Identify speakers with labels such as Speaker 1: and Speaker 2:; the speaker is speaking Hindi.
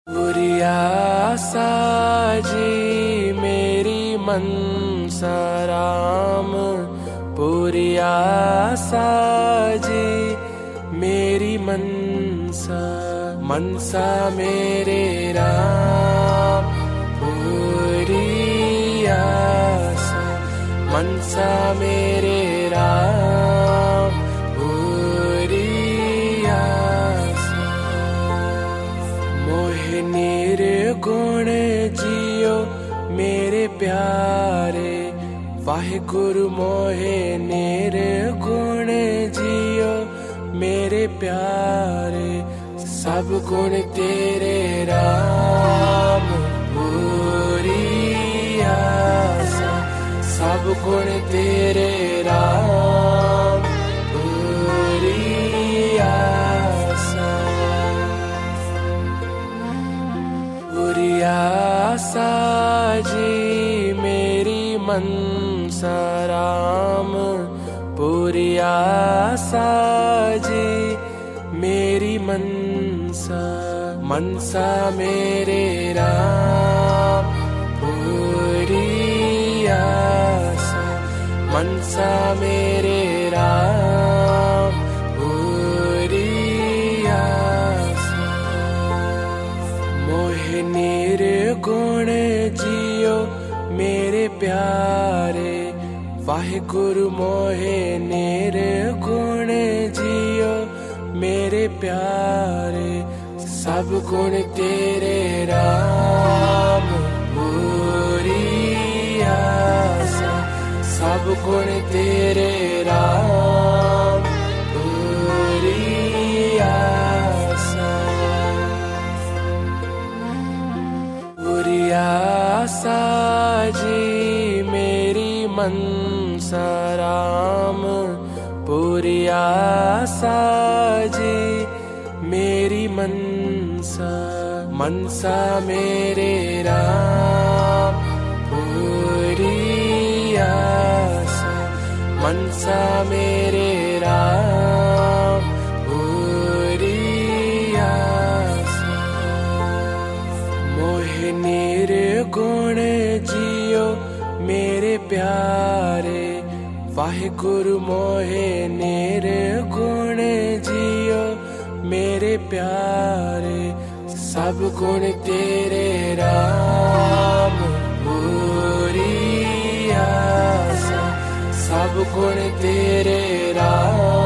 Speaker 1: पूरी आसा जी मेरी मनसा राम, पूरी आसा जी मेरी मनसा, मनसा मेरे राम पूरी आसा, मनसा मेरे राम पूरी आसा। मोहे निर्गुण जियो मेरे प्यारे, वाहिगुरु मोहे निर्गुण जियो मेरे प्यारे, सब गुण तेरे राम पूरी आसा, सब गुण तेरे राम पूरी आसा। पूरी आसा जी मेरी मनसा राम, पूरी आसा जी मेरी मनसा, मनसा मेरे राम पूरी आसा, मनसा मेरे राम पूरी आसा। मोहे निर्गुण जियो मेरे प्यारे, वाहिगुरु मोहे निर्गुण जियो मेरे प्यारे, सब गुण तेरे राम पूरी आसा, सब गुण तेरे राम पूरी आसा। पूरी आसा जी मेरी मनसा राम, पूरी आसा जी मेरी मनसा, मनसा मेरे राम पूरी आसा, मनसा मेरे राम पूरी आसा। मोहे निर्गुण जियो मेरे प्यारे, वाहिगुरु मोहे निर्गुण जियो मेरे प्यारे, सब गुण तेरे राम पूरी आसा, सब गुण तेरे राम